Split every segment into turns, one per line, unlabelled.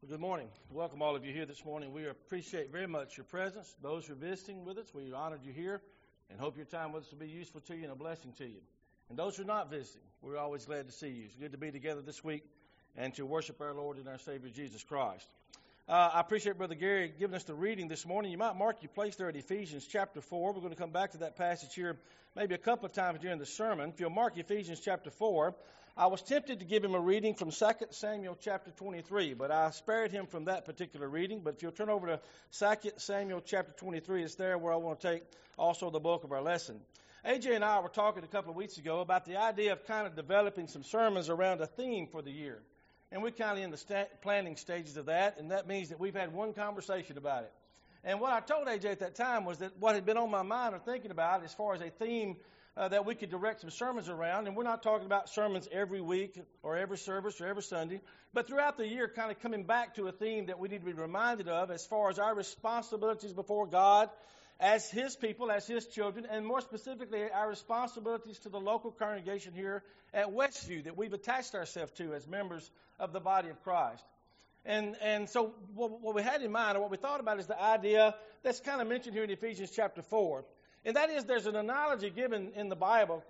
Well, good morning. Welcome all of you here this morning. We appreciate very much your presence. Those who are visiting with us, we honored you here and hope your time with us will be useful to you and a blessing to you. And those who are not visiting, we're always glad to see you. It's good to be together this week and to worship our Lord and our Savior, Jesus Christ. I appreciate Brother Gary giving us the reading this morning. You might mark your place there at Ephesians chapter 4. We're going to come back to that passage here maybe a couple of times during the sermon. If you'll mark Ephesians chapter 4, I was tempted to give him a reading from 2 Samuel chapter 23, but I spared him from that particular reading. But if you'll turn over to 2 Samuel chapter 23, it's there where I want to take also the bulk of our lesson. AJ and I were talking a couple of weeks ago about the idea of kind of developing some sermons around a theme for the year. And we're kind of in the planning stages of that, and that means that we've had one conversation about it. And what I told AJ at that time was that what had been on my mind or thinking about as far as a theme that we could direct some sermons around, and we're not talking about sermons every week or every service or every Sunday, but throughout the year kind of coming back to a theme that we need to be reminded of as far as our responsibilities before God as His people, as His children, and more specifically our responsibilities to the local congregation here at Westview that we've attached ourselves to as members of the body of Christ. And so what we had in mind, or what we thought about, is the idea that's kind of mentioned here in Ephesians chapter 4. And that is, there's an analogy given in the Bible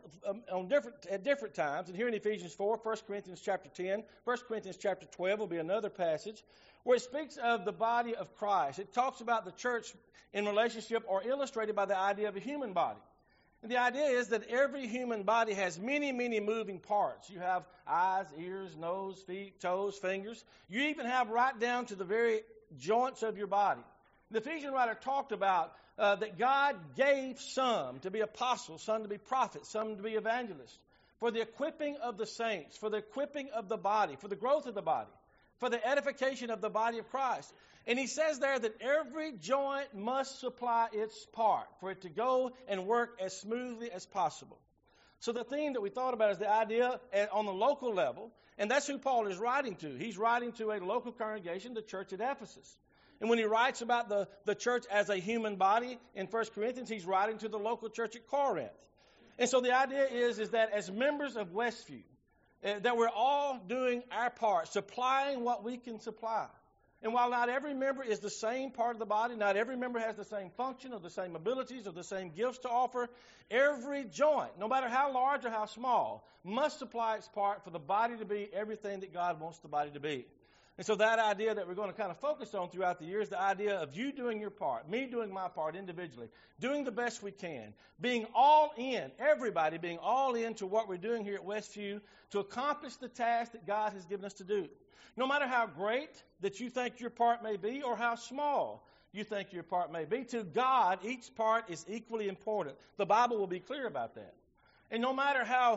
at different times. And here in Ephesians 4, 1 Corinthians chapter 10, 1 Corinthians chapter 12 will be another passage where it speaks of the body of Christ. It talks about the church in relationship or illustrated by the idea of a human body. And the idea is that every human body has many, many moving parts. You have eyes, ears, nose, feet, toes, fingers. You even have right down to the very joints of your body. The Ephesian writer talked about that God gave some to be apostles, some to be prophets, some to be evangelists, for the equipping of the saints, for the equipping of the body, for the growth of the body, for the edification of the body of Christ. And he says there that every joint must supply its part for it to go and work as smoothly as possible. So the theme that we thought about is the idea on the local level, and that's who Paul is writing to. He's writing to a local congregation, the church at Ephesus. And when he writes about the church as a human body in 1 Corinthians, he's writing to the local church at Corinth. And so the idea is that as members of Westview, that we're all doing our part, supplying what we can supply. And while not every member is the same part of the body, not every member has the same function or the same abilities or the same gifts to offer, every joint, no matter how large or how small, must supply its part for the body to be everything that God wants the body to be. And so that idea that we're going to kind of focus on throughout the year is the idea of you doing your part, me doing my part individually, doing the best we can, being all in, everybody being all in to what we're doing here at Westview to accomplish the task that God has given us to do. No matter how great that you think your part may be or how small you think your part may be, to God, each part is equally important. The Bible will be clear about that. And no matter how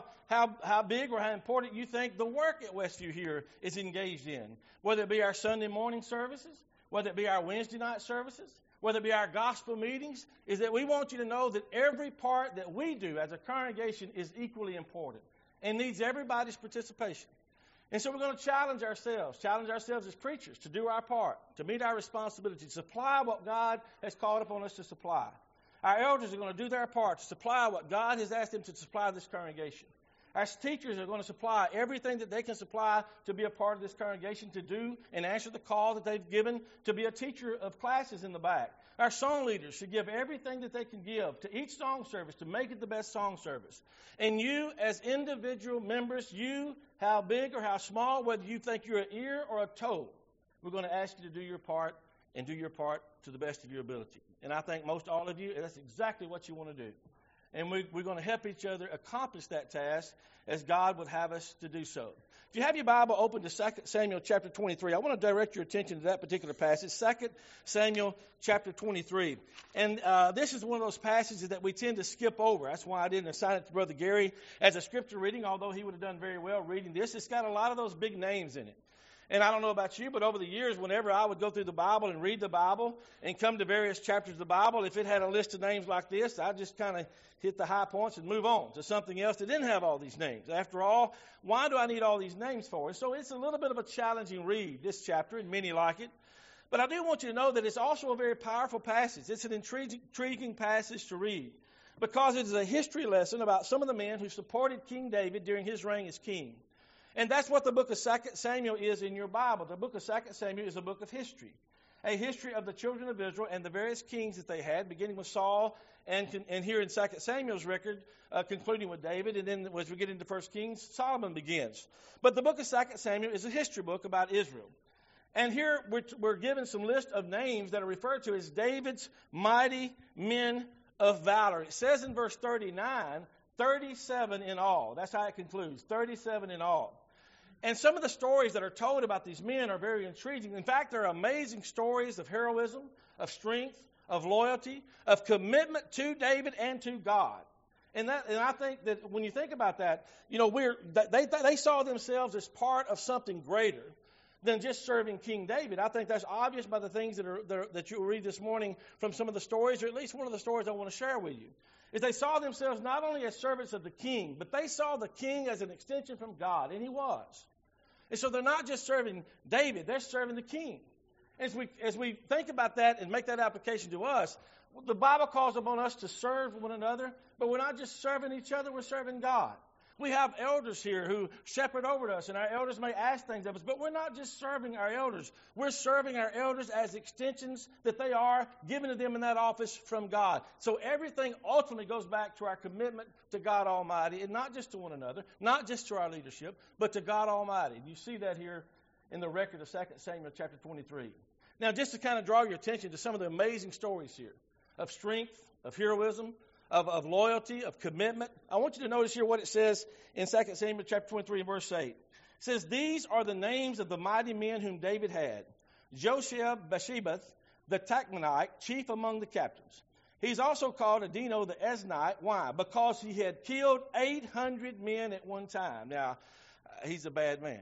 big or how important you think the work at Westview here is engaged in, whether it be our Sunday morning services, whether it be our Wednesday night services, whether it be our gospel meetings, is that we want you to know that every part that we do as a congregation is equally important and needs everybody's participation. And so we're going to challenge ourselves as preachers to do our part, to meet our responsibility, to supply what God has called upon us to supply. Our elders are going to do their part to supply what God has asked them to supply this congregation. Our teachers are going to supply everything that they can supply to be a part of this congregation, to do and answer the call that they've given to be a teacher of classes in the back. Our song leaders should give everything that they can give to each song service to make it the best song service. And you, as individual members, you, how big or how small, whether you think you're an ear or a toe, we're going to ask you to do your part and do your part to the best of your ability. And I think most all of you, that's exactly what you want to do. And we're going to help each other accomplish that task as God would have us to do so. If you have your Bible open to 2 Samuel chapter 23, I want to direct your attention to that particular passage, 2 Samuel chapter 23. And this is one of those passages that we tend to skip over. That's why I didn't assign it to Brother Gary as a scripture reading, although he would have done very well reading this. It's got a lot of those big names in it. And I don't know about you, but over the years, whenever I would go through the Bible and read the Bible and come to various chapters of the Bible, if it had a list of names like this, I'd just kind of hit the high points and move on to something else that didn't have all these names. After all, why do I need all these names for? So it's a little bit of a challenging read, this chapter, and many like it. But I do want you to know that it's also a very powerful passage. It's an intriguing passage to read because it is a history lesson about some of the men who supported King David during his reign as king. And that's what the book of 2 Samuel is in your Bible. The book of 2 Samuel is a book of history. A history of the children of Israel and the various kings that they had, beginning with Saul and here in 2 Samuel's record, concluding with David. And then as we get into 1 Kings, Solomon begins. But the book of 2 Samuel is a history book about Israel. And here we're given some list of names that are referred to as David's mighty men of valor. It says in verse 39, 37 in all. That's how it concludes, 37 in all. And some of the stories that are told about these men are very intriguing. In fact, they're amazing stories of heroism, of strength, of loyalty, of commitment to David and to God. And I think that when you think about that, they saw themselves as part of something greater than just serving King David. I think that's obvious by the things that you will read this morning from some of the stories, or at least one of the stories I want to share with you. Is they saw themselves not only as servants of the king, but they saw the king as an extension from God, and he was. And so they're not just serving David, they're serving the king. As we think about that and make that application to us, the Bible calls upon us to serve one another, but we're not just serving each other, we're serving God. We have elders here who shepherd over us, and our elders may ask things of us, but we're not just serving our elders. We're serving our elders as extensions that they are given to them in that office from God. So everything ultimately goes back to our commitment to God Almighty, and not just to one another, not just to our leadership, but to God Almighty. You see that here in the record of 2 Samuel chapter 23. Now, just to kind of draw your attention to some of the amazing stories here of strength, of heroism, of loyalty, of commitment. I want you to notice here what it says in 2 Samuel chapter 23 and verse 8. It says, "These are the names of the mighty men whom David had. Josheb-Basshebeth, the Tachmonite, chief among the captains. He's also called Adino the Eznite. Why? Because he had killed 800 men at one time." Now, he's a bad man.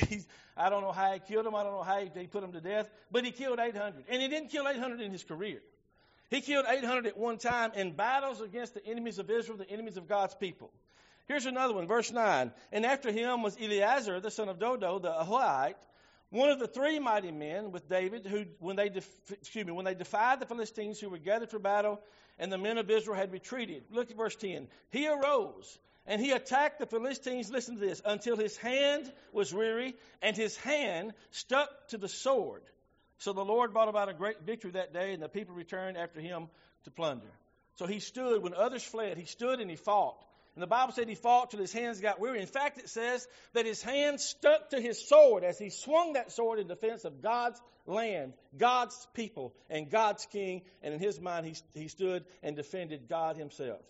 I don't know how he killed them. I don't know how he put them to death. But he killed 800. And he didn't kill 800 in his career. He killed 800 at one time in battles against the enemies of Israel, the enemies of God's people. Here's another one, verse 9. "And after him was Eleazar, the son of Dodo, the Ahohite, one of the three mighty men with David, who, when they defied the Philistines who were gathered for battle, and the men of Israel had retreated." Look at verse 10. "He arose, and he attacked the Philistines," listen to this, "until his hand was weary, and his hand stuck to the sword. So the Lord brought about a great victory that day, and the people returned after him to plunder." So he stood when others fled. He stood and he fought. And the Bible said he fought till his hands got weary. In fact, it says that his hand stuck to his sword as he swung that sword in defense of God's land, God's people, and God's king. And in his mind, he stood and defended God himself.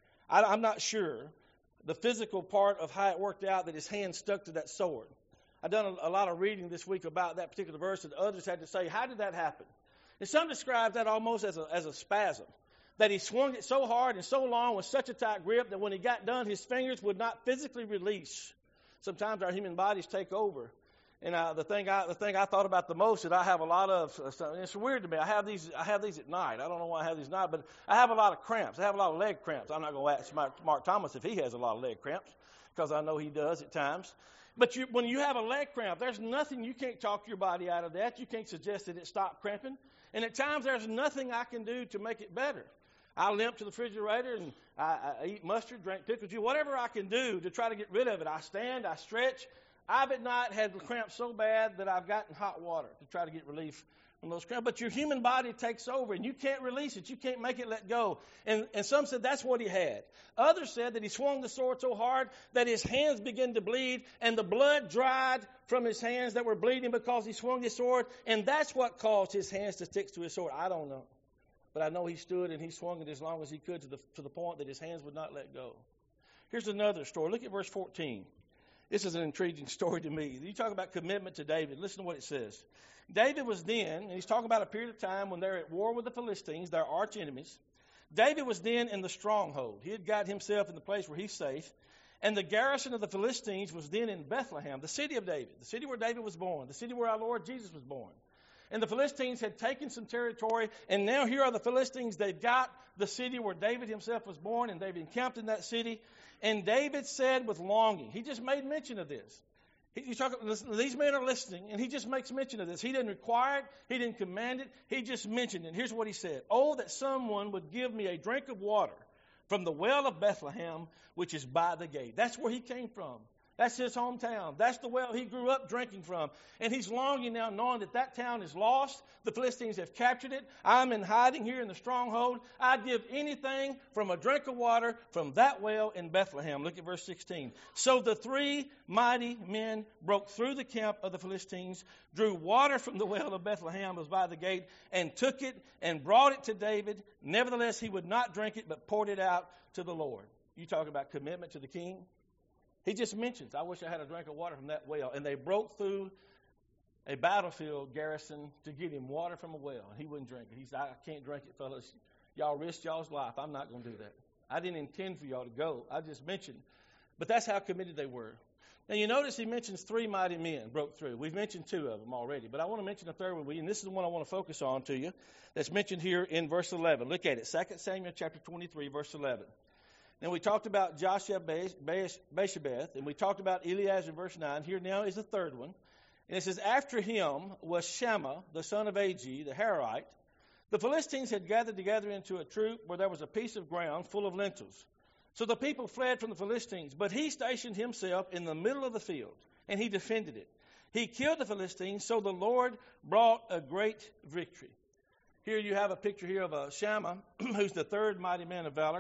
I'm not sure the physical part of how it worked out that his hand stuck to that sword. I've done a lot of reading this week about that particular verse, and others had to say, how did that happen? And some describe that almost as a spasm, that he swung it so hard and so long with such a tight grip that when he got done, his fingers would not physically release. Sometimes our human bodies take over. And the thing I thought about the most is I have a lot of, it's weird to me, I have these at night. I don't know why I have these at night, but I have a lot of cramps. I have a lot of leg cramps. I'm not going to ask Mark Thomas if he has a lot of leg cramps, because I know he does at times. But when you have a leg cramp, there's nothing, you can't talk your body out of that. You can't suggest that it stop cramping. And at times there's nothing I can do to make it better. I limp to the refrigerator and I eat mustard, drink pickle juice, whatever I can do to try to get rid of it. I stand, I stretch. I've at night had the cramps so bad that I've gotten hot water to try to get relief from those cramps. But your human body takes over, and you can't release it. You can't make it let go. And some said that's what he had. Others said that he swung the sword so hard that his hands began to bleed, and the blood dried from his hands that were bleeding because he swung his sword, and that's what caused his hands to stick to his sword. I don't know. But I know he stood and he swung it as long as he could to the point that his hands would not let go. Here's another story. Look at verse 14. This is an intriguing story to me. You talk about commitment to David. Listen to what it says. David was then, and he's talking about a period of time when they're at war with the Philistines, their arch enemies. David was then in the stronghold. He had got himself in the place where he's safe. And the garrison of the Philistines was then in Bethlehem, the city of David, the city where David was born, the city where our Lord Jesus was born. And the Philistines had taken some territory, and now here are the Philistines. They've got the city where David himself was born, and they've encamped in that city. And David said with longing, he just made mention of this. These men are listening, and he just makes mention of this. He didn't require it. He didn't command it. He just mentioned it. Here's what he said. "Oh, that someone would give me a drink of water from the well of Bethlehem, which is by the gate." That's where he came from. That's his hometown. That's the well he grew up drinking from. And he's longing now, knowing that that town is lost. The Philistines have captured it. I'm in hiding here in the stronghold. I'd give anything from a drink of water from that well in Bethlehem. Look at verse 16. So the three mighty men broke through the camp of the Philistines, drew water from the well of Bethlehem, was by the gate, and took it and brought it to David. Nevertheless, he would not drink it, but poured it out to the Lord. You talk about commitment to the king. He just mentions, I wish I had a drink of water from that well. And they broke through a battlefield garrison to get him water from a well. He wouldn't drink it. He said, I can't drink it, fellas. Y'all risked y'all's life. I'm not going to do that. I didn't intend for y'all to go. I just mentioned. But that's how committed they were. Now, you notice he mentions three mighty men broke through. We've mentioned two of them already. But I want to mention a third one. And this is the one I want to focus on to you. That's mentioned here in verse 11. Look at it. 2 Samuel chapter 23, verse 11. And we talked about Joshua Bashabeth, and we talked about Eleazar in verse 9. Here now is the third one. And it says, after him was Shammah, the son of Agi, the Harite. The Philistines had gathered together into a troop where there was a piece of ground full of lentils. So the people fled from the Philistines, but he stationed himself in the middle of the field, and he defended it. He killed the Philistines, so the Lord brought a great victory. Here you have a picture here of Shammah, who's the third mighty man of valor.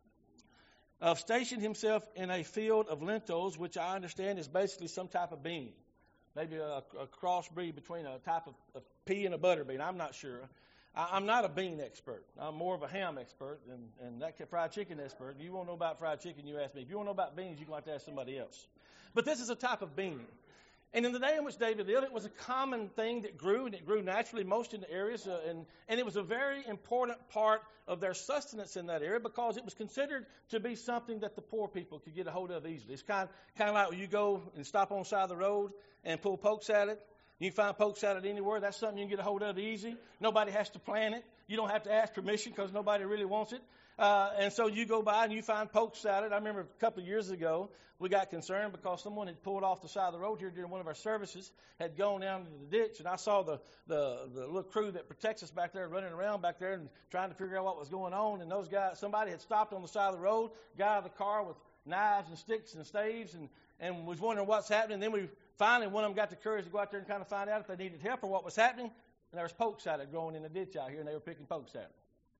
Stationed himself in a field of lentils, which I understand is basically some type of bean. Maybe a crossbreed between a type of pea and a butter bean. I'm not sure. I'm not a bean expert. I'm more of a ham expert and that fried chicken expert. If you want to know about fried chicken, you ask me. If you want to know about beans, you're going to have to ask somebody else. But this is a type of bean. And in the day in which David lived, it was a common thing that grew, and it grew naturally most in the areas. And it was a very important part of their sustenance in that area because it was considered to be something that the poor people could get a hold of easily. It's kind of like when you go and stop on the side of the road and pull poke salad. You can find poke salad anywhere. That's something you can get a hold of easy. Nobody has to plant it. You don't have to ask permission because nobody really wants it. And so you go by and you find poke salad. I remember a couple of years ago, we got concerned because someone had pulled off the side of the road here during one of our services, had gone down into the ditch, and I saw the little crew that protects us back there running around back there and trying to figure out what was going on. And those guys, somebody had stopped on the side of the road, got out of the car with knives and sticks and staves and was wondering what's happening. And then finally, one of them got the courage to go out there and kind of find out if they needed help or what was happening. And there was poke salad growing in the ditch out here, and they were picking poke salad.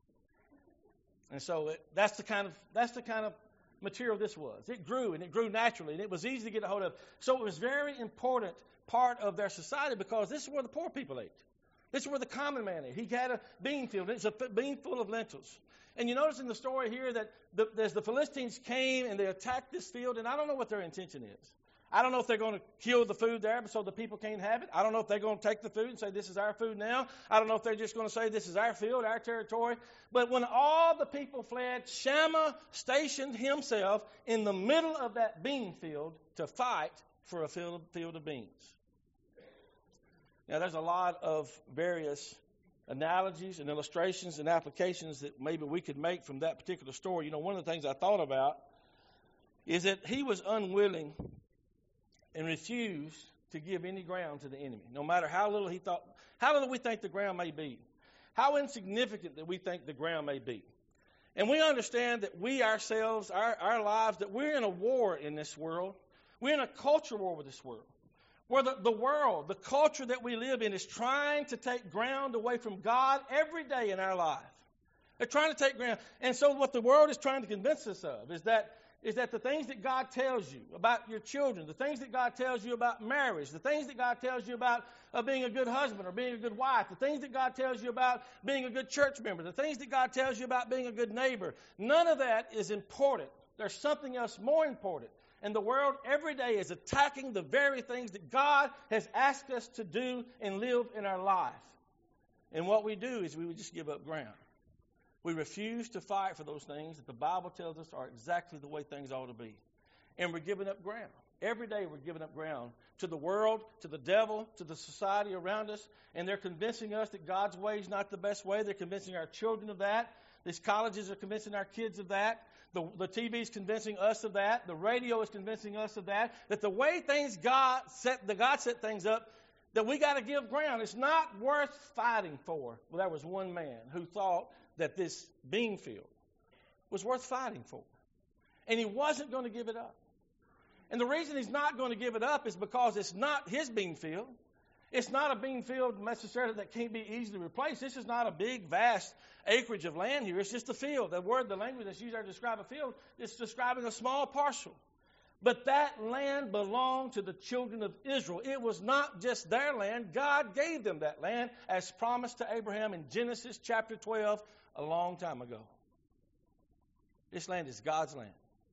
And so that's the kind of material this was. It grew, and it grew naturally, and it was easy to get a hold of. So it was a very important part of their society because this is where the poor people ate. This is where the common man ate. He had a bean field. It's a bean full of lentils. And you notice in the story here that as the Philistines came and they attacked this field, and I don't know what their intention is. I don't know if they're going to kill the food there so the people can't have it. I don't know if they're going to take the food and say, this is our food now. I don't know if they're just going to say, this is our field, our territory. But when all the people fled, Shammah stationed himself in the middle of that bean field to fight for a field of beans. Now, there's a lot of various analogies and illustrations and applications that maybe we could make from that particular story. You know, one of the things I thought about is that he was unwilling and refused to give any ground to the enemy, no matter how little we think the ground may be, how insignificant that we think the ground may be. And we understand that we ourselves, our lives, that we're in a war in this world. We're in a culture war with this world, where the world, the culture that we live in is trying to take ground away from God every day in our life. They're trying to take ground. And so what the world is trying to convince us of is that the things that God tells you about your children, the things that God tells you about marriage, the things that God tells you about being a good husband or being a good wife, the things that God tells you about being a good church member, the things that God tells you about being a good neighbor, none of that is important. There's something else more important. And the world every day is attacking the very things that God has asked us to do and live in our life. And what we do is we would just give up ground. We refuse to fight for those things that the Bible tells us are exactly the way things ought to be. And we're giving up ground. Every day we're giving up ground to the world, to the devil, to the society around us. And they're convincing us that God's way is not the best way. They're convincing our children of that. These colleges are convincing our kids of that. The TV is convincing us of that. The radio is convincing us of that. That the way God set things up, that we got to give ground. It's not worth fighting for. Well, there was one man who thought that this bean field was worth fighting for. And he wasn't going to give it up. And the reason he's not going to give it up is because it's not his bean field. It's not a bean field necessarily that can't be easily replaced. This is not a big, vast acreage of land here. It's just a field. The word, the language that's used there to describe a field, is describing a small parcel. But that land belonged to the children of Israel. It was not just their land. God gave them that land as promised to Abraham in Genesis chapter 12 a long time ago. This land is God's land.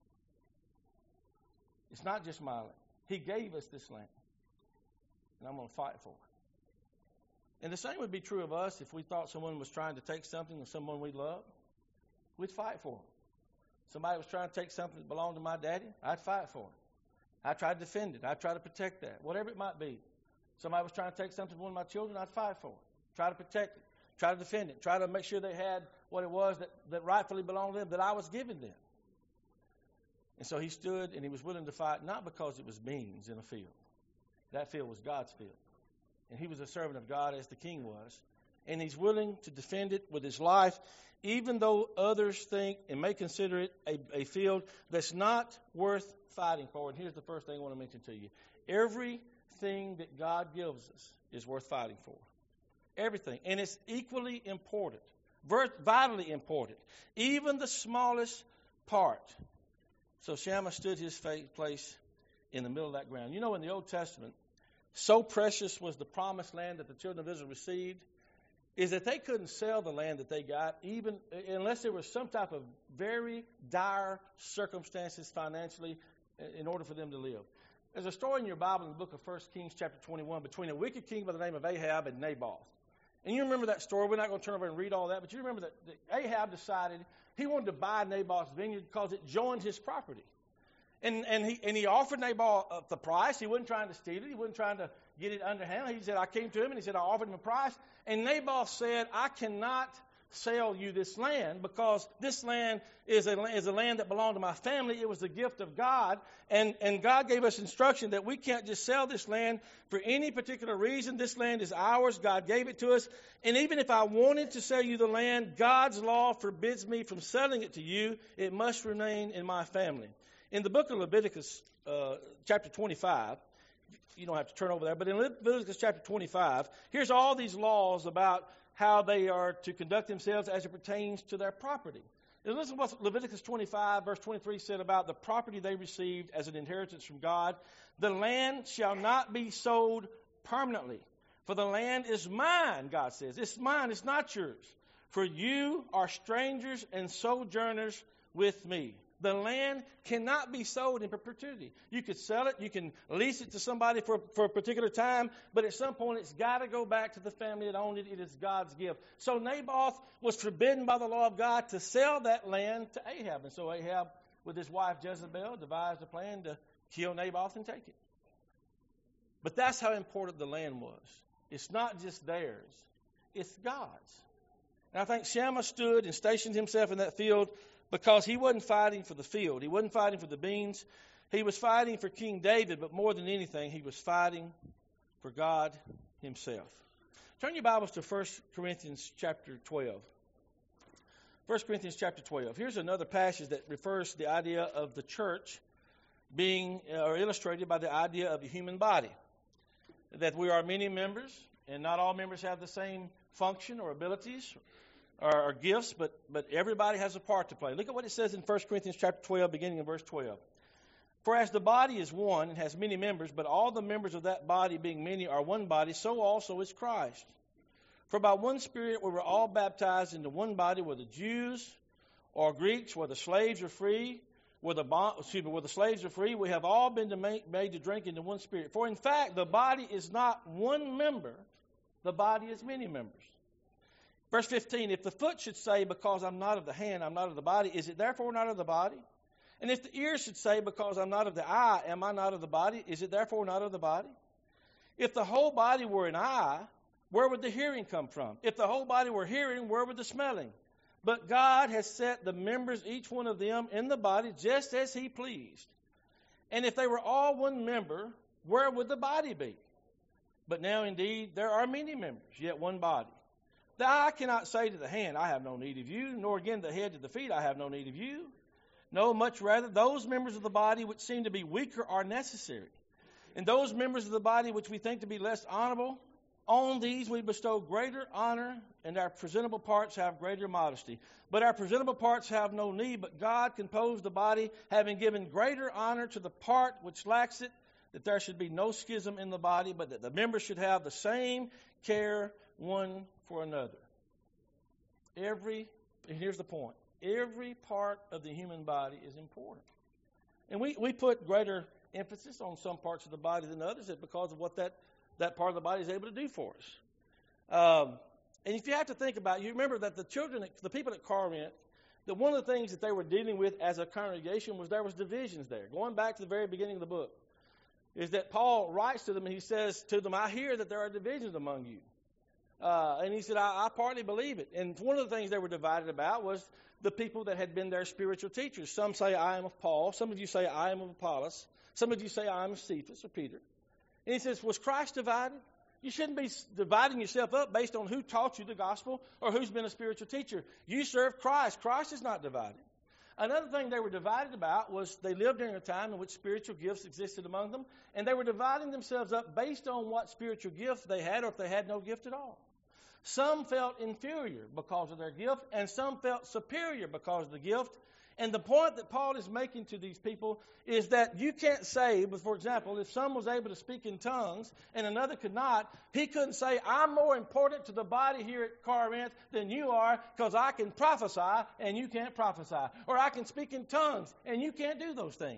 It's not just my land. He gave us this land. And I'm going to fight for it. And the same would be true of us if we thought someone was trying to take something of someone we love. We'd fight for them. Somebody was trying to take something that belonged to my daddy, I'd fight for it. I'd try to defend it. I'd try to protect that, whatever it might be. Somebody was trying to take something from one of my children, I'd fight for it. Try to protect it. Try to defend it. Try to make sure they had what it was that rightfully belonged to them, that I was giving them. And so he stood and he was willing to fight, not because it was beans in a field. That field was God's field. And he was a servant of God as the king was. And he's willing to defend it with his life, even though others think and may consider it a field that's not worth fighting for. And here's the first thing I want to mention to you. Everything that God gives us is worth fighting for. Everything. And it's equally important, vitally important, even the smallest part. So Shammah stood his place in the middle of that ground. You know, in the Old Testament, so precious was the promised land that the children of Israel received, is that they couldn't sell the land that they got, even unless there was some type of very dire circumstances financially in order for them to live. There's a story in your Bible in the book of 1 Kings chapter 21 between a wicked king by the name of Ahab and Naboth. And you remember that story. We're not going to turn over and read all that, but you remember that Ahab decided he wanted to buy Naboth's vineyard because it joined his property. And he offered Naboth the price. He wasn't trying to steal it. He wasn't trying to get it underhand. He said, I came to him and he said, I offered him a price. And Naboth said, I cannot sell you this land because this land is a land that belonged to my family. It was a gift of God. And God gave us instruction that we can't just sell this land for any particular reason. This land is ours. God gave it to us. And even if I wanted to sell you the land, God's law forbids me from selling it to you. It must remain in my family. In the book of Leviticus, chapter 25, you don't have to turn over there, but in Leviticus chapter 25, here's all these laws about how they are to conduct themselves as it pertains to their property. And listen to what Leviticus 25, verse 23 said about the property they received as an inheritance from God. The land shall not be sold permanently, for the land is mine, God says. It's mine, it's not yours. For you are strangers and sojourners with me. The land cannot be sold in perpetuity. You could sell it, you can lease it to somebody for a particular time, but at some point it's got to go back to the family that owned it. It is God's gift. So Naboth was forbidden by the law of God to sell that land to Ahab. And so Ahab, with his wife Jezebel, devised a plan to kill Naboth and take it. But that's how important the land was. It's not just theirs, it's God's. And I think Shammah stood and stationed himself in that field because he wasn't fighting for the field. He wasn't fighting for the beans. He was fighting for King David, but more than anything, he was fighting for God himself. Turn your Bibles to 1 Corinthians chapter 12. 1 Corinthians chapter 12. Here's another passage that refers to the idea of the church being or illustrated by the idea of a human body. That we are many members, and not all members have the same function or abilities or gifts, but everybody has a part to play. Look at what it says in 1 Corinthians chapter 12, beginning in verse 12. For as the body is one and has many members, but all the members of that body being many are one body, so also is Christ. For by one Spirit we were all baptized into one body, whether Jews or Greeks, whether slaves or free, whether the slaves are free, we have all been made to drink into one Spirit. For in fact, the body is not one member, the body is many members. Verse 15, if the foot should say, because I'm not of the hand, I'm not of the body, is it therefore not of the body? And if the ear should say, because I'm not of the eye, am I not of the body, is it therefore not of the body? If the whole body were an eye, where would the hearing come from? If the whole body were hearing, where would the smelling? But God has set the members, each one of them, in the body just as he pleased. And if they were all one member, where would the body be? But now indeed there are many members, yet one body. The eye cannot say to the hand, I have no need of you, nor again the head to the feet, I have no need of you. No, much rather, those members of the body which seem to be weaker are necessary. And those members of the body which we think to be less honorable, on these we bestow greater honor, and our presentable parts have greater modesty. But our presentable parts have no need, but God composed the body, having given greater honor to the part which lacks it, that there should be no schism in the body, but that the members should have the same care one for another. And here's the point, every part of the human body is important. And we put greater emphasis on some parts of the body than others because of what that part of the body is able to do for us. And if you have to think about it, you remember that the people at Corinth, that one of the things that they were dealing with as a congregation was there was divisions there. Going back to the very beginning of the book, is that Paul writes to them and he says to them, I hear that there are divisions among you. And he said, I partly believe it. And one of the things they were divided about was the people that had been their spiritual teachers. Some say, I am of Paul. Some of you say, I am of Apollos. Some of you say, I am of Cephas or Peter. And he says, was Christ divided? You shouldn't be dividing yourself up based on who taught you the gospel or who's been a spiritual teacher. You serve Christ. Christ is not divided. Another thing they were divided about was they lived during a time in which spiritual gifts existed among them, and they were dividing themselves up based on what spiritual gift they had or if they had no gift at all. Some felt inferior because of their gift, and some felt superior because of the gift. And the point that Paul is making to these people is that you can't say, but for example, if some was able to speak in tongues and another could not, he couldn't say, I'm more important to the body here at Corinth than you are because I can prophesy and you can't prophesy. Or I can speak in tongues and you can't do those things.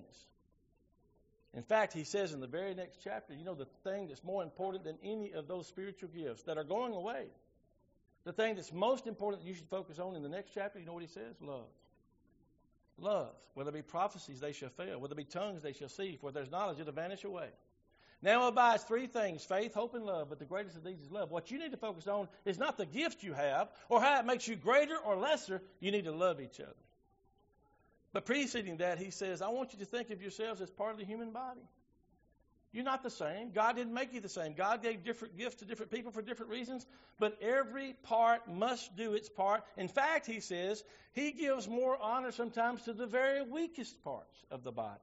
In fact, he says in the very next chapter, the thing that's more important than any of those spiritual gifts that are going away, the thing that's most important that you should focus on in the next chapter, you know what he says? Love. Love. Whether there be prophecies, they shall fail. Whether there be tongues, they shall cease. Where there's knowledge, it'll vanish away. Now abides three things, faith, hope, and love, but the greatest of these is love. What you need to focus on is not the gift you have or how it makes you greater or lesser. You need to love each other. But preceding that, he says, I want you to think of yourselves as part of the human body. You're not the same. God didn't make you the same. God gave different gifts to different people for different reasons, but every part must do its part. In fact, he says, he gives more honor sometimes to the very weakest parts of the body.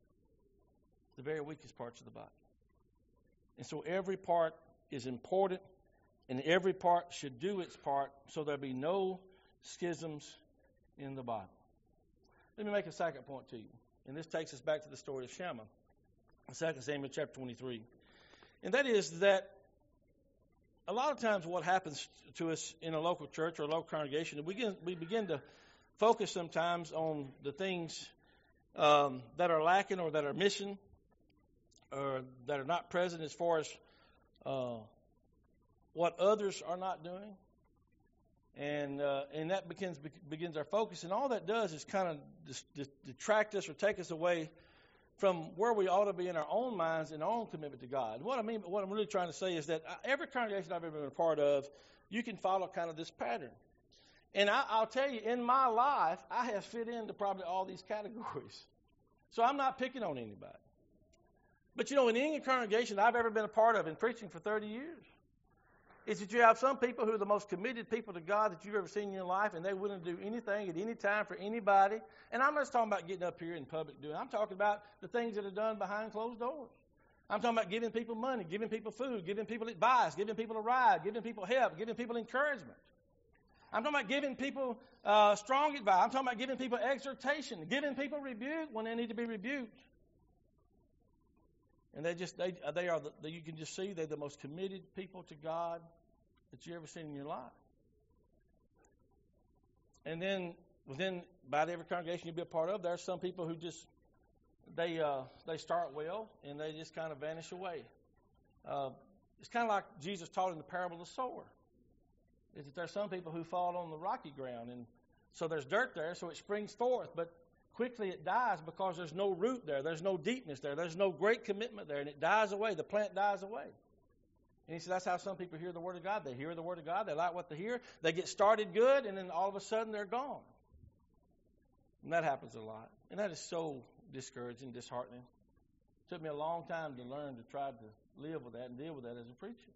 The very weakest parts of the body. And so every part is important, and every part should do its part so there be no schisms in the body. Let me make a second point to you, and this takes us back to the story of Shammah. 2 Samuel chapter 23. And that is that a lot of times what happens to us in a local church or a local congregation, we begin to focus sometimes on the things that are lacking or that are missing or that are not present as far as what others are not doing. And that begins our focus. And all that does is kind of detract us or take us away from where we ought to be in our own minds and our own commitment to God. What I'm really trying to say is that every congregation I've ever been a part of, you can follow kind of this pattern. And I'll tell you, in my life, I have fit into probably all these categories. So I'm not picking on anybody. But in any congregation I've ever been a part of in preaching for 30 years, is that you have some people who are the most committed people to God that you've ever seen in your life, and they're willing to do anything at any time for anybody. And I'm not just talking about getting up here in public doing it. I'm talking about the things that are done behind closed doors. I'm talking about giving people money, giving people food, giving people advice, giving people a ride, giving people help, giving people encouragement. I'm talking about giving people strong advice. I'm talking about giving people exhortation, giving people rebuke when they need to be rebuked. And you can just see they're the most committed people to God that you ever seen in your life. And then within about every congregation you'll be a part of, there are some people who just they start well and they just kind of vanish away. It's kind of like Jesus taught in the parable of the sower. Is that there's some people who fall on the rocky ground, and so there's dirt there, so it springs forth, but quickly it dies because there's no root there. There's no deepness there. There's no great commitment there, and it dies away. The plant dies away. And he said that's how some people hear the Word of God. They hear the Word of God. They like what they hear. They get started good, and then all of a sudden they're gone. And that happens a lot. And that is so discouraging, disheartening. It took me a long time to learn to try to live with that and deal with that as a preacher.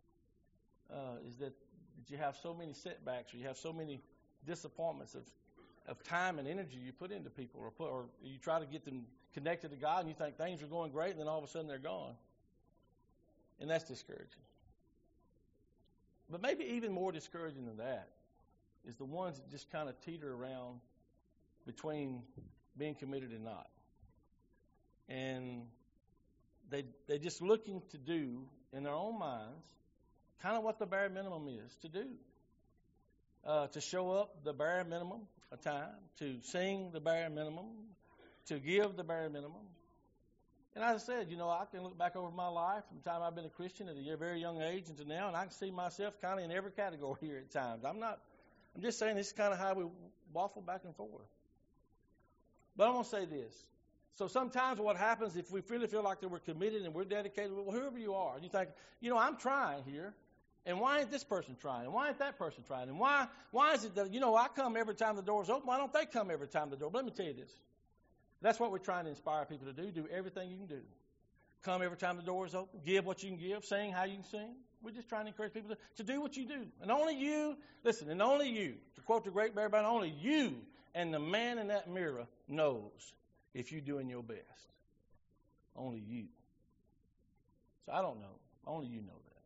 Is that you have so many setbacks, or you have so many disappointments of of time and energy you put into people, or you try to get them connected to God, and you think things are going great, and then all of a sudden they're gone. And that's discouraging. But maybe even more discouraging than that is the ones that just kind of teeter around between being committed and not. And they're just looking to do, in their own minds, kind of what the bare minimum is to do. To show up the bare minimum of time, to sing the bare minimum, to give the bare minimum. And as I said, I can look back over my life from the time I've been a Christian at a very young age until now, and I can see myself kind of in every category here at times. I'm just saying this is kind of how we waffle back and forth. But I'm going to say this. So sometimes what happens if we really feel like that we're committed and we're dedicated, well, whoever you are, and you think, I'm trying here, and why ain't this person trying, and why ain't that person trying, and why is it that, I come every time the door's open, why don't they come every time the door? But let me tell you this. That's what we're trying to inspire people to do. Do everything you can do. Come every time the door is open. Give what you can give. Sing how you can sing. We're just trying to encourage people to do what you do. And only you, listen, and only you, to quote the great Barry Brown, only you and the man in that mirror knows if you're doing your best. Only you. So I don't know. Only you know that.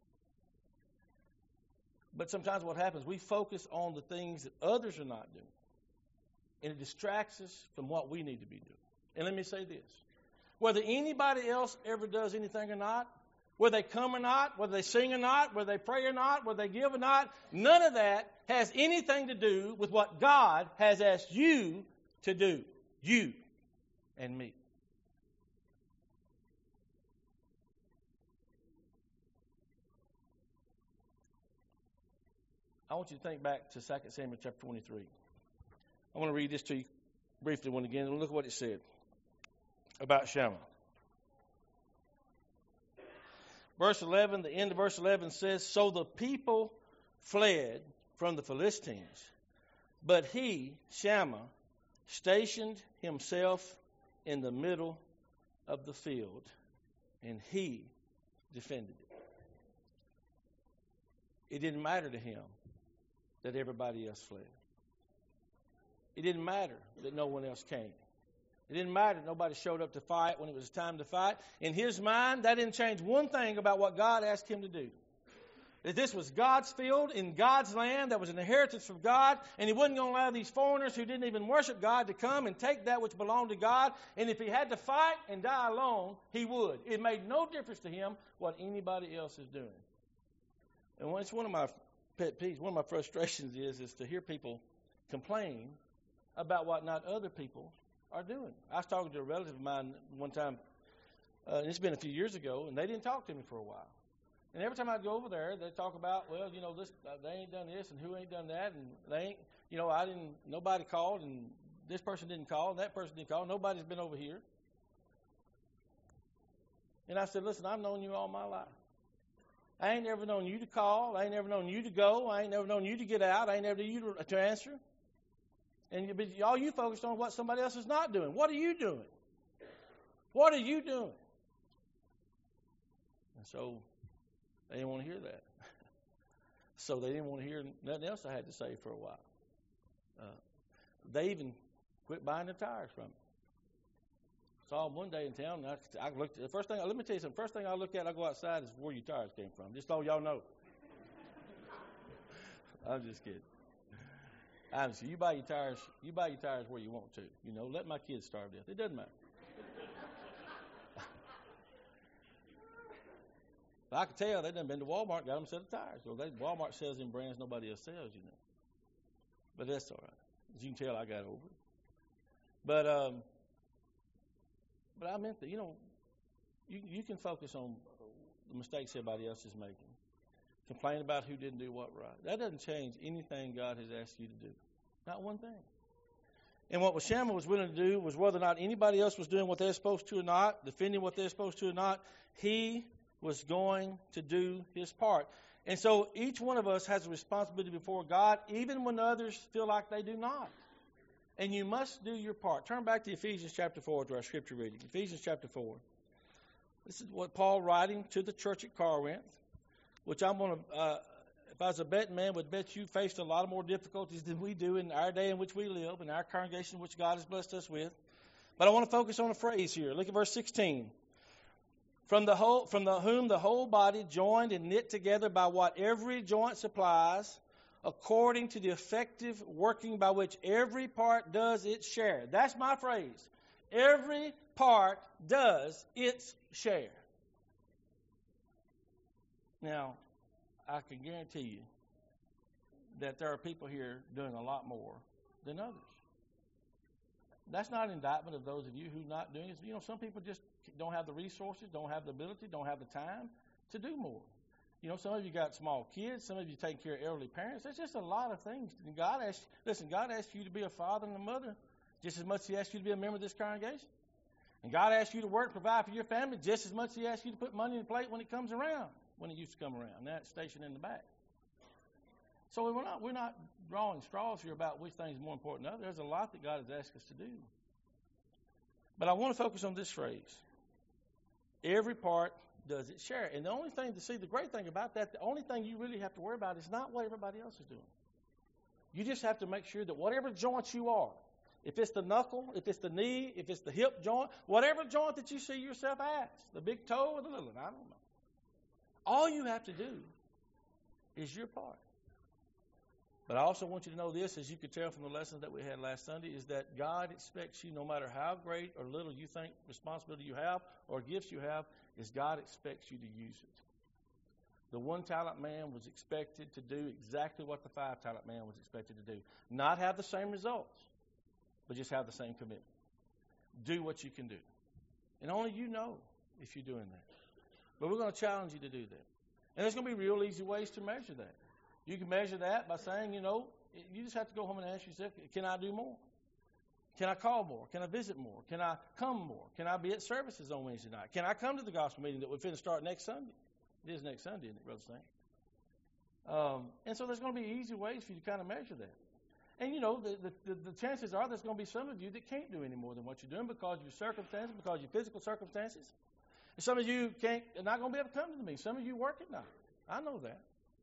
But sometimes what happens, we focus on the things that others are not doing. And it distracts us from what we need to be doing. And let me say this. Whether anybody else ever does anything or not, whether they come or not, whether they sing or not, whether they pray or not, whether they give or not, none of that has anything to do with what God has asked you to do. You and me. I want you to think back to 2 Samuel chapter 23. I want to read this to you briefly once again. Look at what it said about Shammah. Verse 11, the end of verse 11 says, "So the people fled from the Philistines, but he, Shammah, stationed himself in the middle of the field, and he defended it." It didn't matter to him that everybody else fled. It didn't matter that no one else came. It didn't matter that nobody showed up to fight when it was time to fight. In his mind, that didn't change one thing about what God asked him to do. That this was God's field in God's land, that was an inheritance from God, and he wasn't going to allow these foreigners who didn't even worship God to come and take that which belonged to God. And if he had to fight and die alone, he would. It made no difference to him what anybody else is doing. And it's one of my pet peeves, one of my frustrations is to hear people complain about what not other people are doing. I was talking to a relative of mine one time, and it's been a few years ago, and they didn't talk to me for a while. And every time I'd go over there, they'd talk about, well, this they ain't done this, and who ain't done that, and they ain't, nobody called, and this person didn't call, and that person didn't call. Nobody's been over here. And I said, listen, I've known you all my life. I ain't never known you to call. I ain't never known you to go. I ain't never known you to get out. I ain't never known you to answer. And all you focused on what somebody else is not doing. What are you doing? What are you doing? And so they didn't want to hear that. So they didn't want to hear nothing else I had to say for a while. They even quit buying their tires from me. Saw them one day in town, and I looked. The first thing, let me tell you something. First thing I look at, I go outside, is where your tires came from. Just so y'all know. I'm just kidding. Honestly, you buy your tires where you want to. Let my kids starve to death. It doesn't matter. But I can tell they done been to Walmart, got them a set of tires. So Walmart sells them brands nobody else sells, But that's all right. As you can tell, I got over it. But I meant that, you can focus on the mistakes everybody else is making. Complain about who didn't do what right. That doesn't change anything God has asked you to do. Not one thing. And what Shammah was willing to do was, whether or not anybody else was doing what they're supposed to or not, defending what they're supposed to or not, he was going to do his part. And so each one of us has a responsibility before God, even when others feel like they do not. And you must do your part. Turn back to Ephesians chapter 4 to our scripture reading. Ephesians chapter 4. This is what Paul writing to the church at Corinth, which I'm going to, if I was a betting man, would bet you faced a lot of more difficulties than we do in our day in which we live, in our congregation which God has blessed us with. But I want to focus on a phrase here. Look at verse 16. From whom the whole body, joined and knit together by what every joint supplies, according to the effective working by which every part does its share. That's my phrase. Every part does its share. Now, I can guarantee you that there are people here doing a lot more than others. That's not an indictment of those of you who are not doing it. You know, some people just don't have the resources, don't have the ability, don't have the time to do more. You know, some of you got small kids. Some of you take care of elderly parents. There's just a lot of things. And God asks you to be a father and a mother just as much as He asks you to be a member of this congregation. And God asks you to work, provide for your family just as much as He asks you to put money in the plate when it comes around, when it used to come around. That's stationed in the back. So we're not drawing straws here about which thing is more important than others. There's a lot that God has asked us to do. But I want to focus on this phrase. Every part does its share. And the only thing to see, the great thing about that, the only thing you really have to worry about is not what everybody else is doing. You just have to make sure that whatever joint you are, if it's the knuckle, if it's the knee, if it's the hip joint, whatever joint that you see yourself as, the big toe or the little one, I don't know. All you have to do is your part. But I also want you to know this, as you could tell from the lessons that we had last Sunday, is that God expects you, no matter how great or little you think responsibility you have or gifts you have, is God expects you to use it. The 1-talent man was expected to do exactly what the 5-talent man was expected to do. Not have the same results, but just have the same commitment. Do what you can do. And only you know if you're doing that. But we're going to challenge you to do that. And there's going to be real easy ways to measure that. You can measure that by saying, you just have to go home and ask yourself, can I do more? Can I call more? Can I visit more? Can I come more? Can I be at services on Wednesday night? Can I come to the gospel meeting that we're going to start next Sunday? It is next Sunday, isn't it, Brother Sam? And so there's going to be easy ways for you to kind of measure that. And, the chances are there's going to be some of you that can't do any more than what you're doing because of your circumstances, because of your physical circumstances. And some of you are not going to be able to come to the meeting. Some of you work at night. I know that.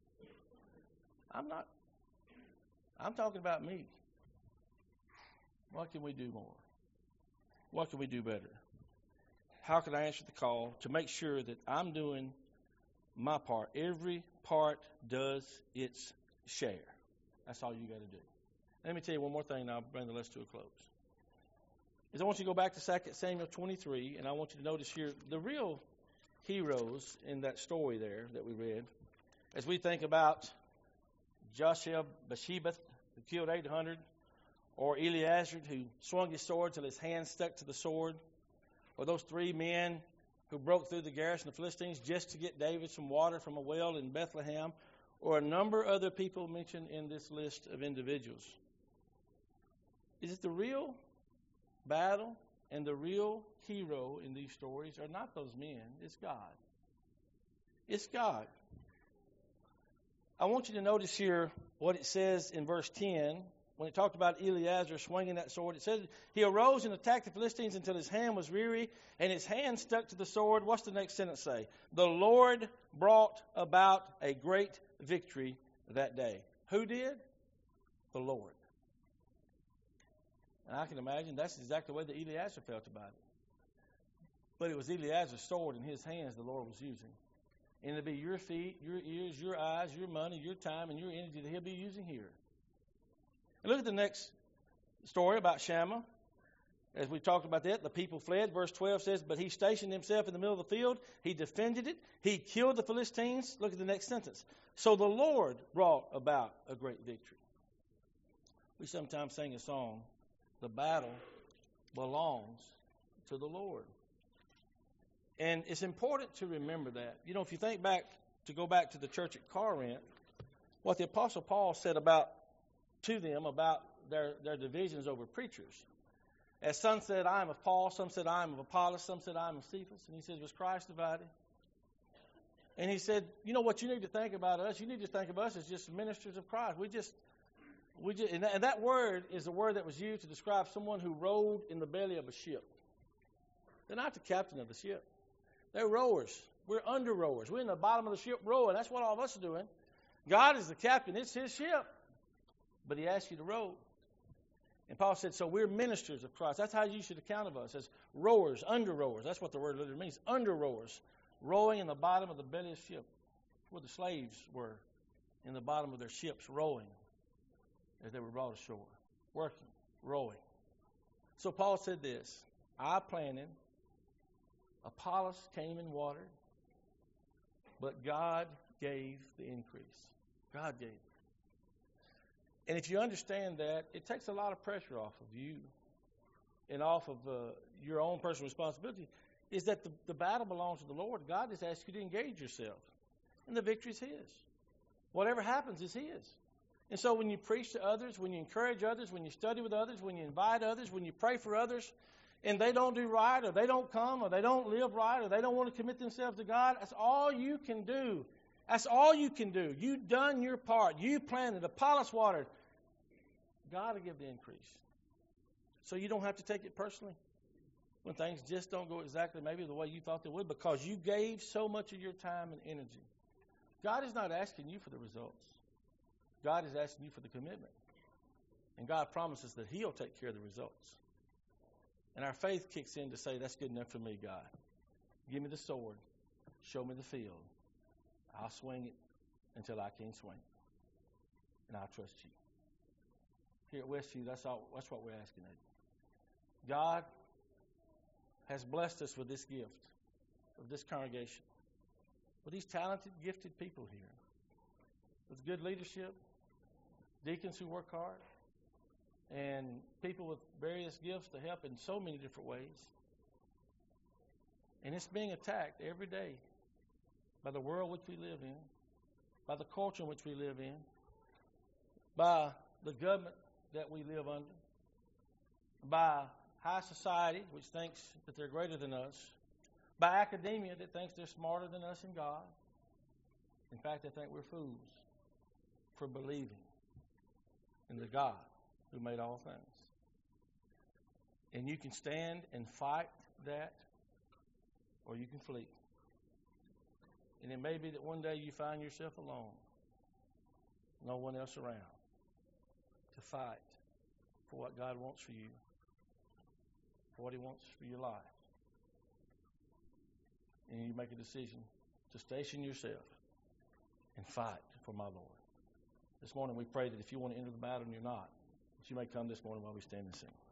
I'm talking about me. What can we do more? What can we do better? How can I answer the call to make sure that I'm doing my part? Every part does its share. That's all you got to do. Let me tell you one more thing, and I'll bring the lesson to a close. I want you to go back to 2 Samuel 23, and I want you to notice here the real heroes in that story there that we read. As we think about Joshua Bathsheba, who killed 800, or Eleazar, who swung his sword till his hand stuck to the sword, or those 3 men who broke through the garrison of the Philistines just to get David some water from a well in Bethlehem, or a number of other people mentioned in this list of individuals. Is it the real battle and the real hero in these stories are not those men, it's God. It's God. I want you to notice here what it says in verse 10 when it talked about Eleazar swinging that sword. It says, he arose and attacked the Philistines until his hand was weary and his hand stuck to the sword. What's the next sentence say? The Lord brought about a great victory that day. Who did? The Lord. And I can imagine that's exactly the way that Eleazar felt about it. But it was Eleazar's sword in his hands the Lord was using. And it'll be your feet, your ears, your eyes, your money, your time, and your energy that He'll be using here. And look at the next story about Shammah. As we talked about that, the people fled. Verse 12 says, but he stationed himself in the middle of the field. He defended it. He killed the Philistines. Look at the next sentence. So the Lord brought about a great victory. We sometimes sing a song, the battle belongs to the Lord. And it's important to remember that. If you think back, to go back to the church at Corinth, what the Apostle Paul said to them about their divisions over preachers. As some said, I am of Paul, some said, I am of Apollos, some said, I am of Cephas. And he said, was Christ divided? And he said, what you need to think about us? You need to think of us as just ministers of Christ. And that word is a word that was used to describe someone who rowed in the belly of a ship. They're not the captain of the ship. They're rowers. We're under rowers. We're in the bottom of the ship rowing. That's what all of us are doing. God is the captain. It's his ship. But he asks you to row. And Paul said, so we're ministers of Christ. That's how you should account of us, as rowers, under rowers. That's what the word literally means, under rowers, rowing in the bottom of the belly of the ship, where the slaves were, in the bottom of their ships, rowing as they were brought ashore, working, rowing. So Paul said this, I planted, Apollos came and watered, but God gave the increase. God gave. And if you understand that, it takes a lot of pressure off of you and off of your own personal responsibility, is that the battle belongs to the Lord. God has asked you to engage yourself, and the victory is his. Whatever happens is his. And so when you preach to others, when you encourage others, when you study with others, when you invite others, when you pray for others, and they don't do right, or they don't come, or they don't live right, or they don't want to commit themselves to God, that's all you can do. That's all you can do. You've done your part. You planted, Apollos watered. God will give the increase. So you don't have to take it personally when things just don't go exactly maybe the way you thought they would, because you gave so much of your time and energy. God is not asking you for the results. God is asking you for the commitment. And God promises that he'll take care of the results. And our faith kicks in to say, that's good enough for me, God. Give me the sword. Show me the field. I'll swing it until I can't swing it. And I'll trust you. Here at Westview, that's what we're asking of you. God has blessed us with this gift of this congregation, with these talented, gifted people here, with good leadership, deacons who work hard, and people with various gifts to help in so many different ways. And it's being attacked every day by the world which we live in, by the culture in which we live in, by the government that we live under, by high society, which thinks that they're greater than us, by academia that thinks they're smarter than us in God. In fact, they think we're fools for believing in the God who made all things. And you can stand and fight that, or you can flee. And it may be that one day you find yourself alone, no one else around, to fight for what God wants for you, for what he wants for your life. And you make a decision to station yourself and fight for my Lord. This morning we pray that if you want to enter the battle and you're not, that you may come this morning while we stand and sing.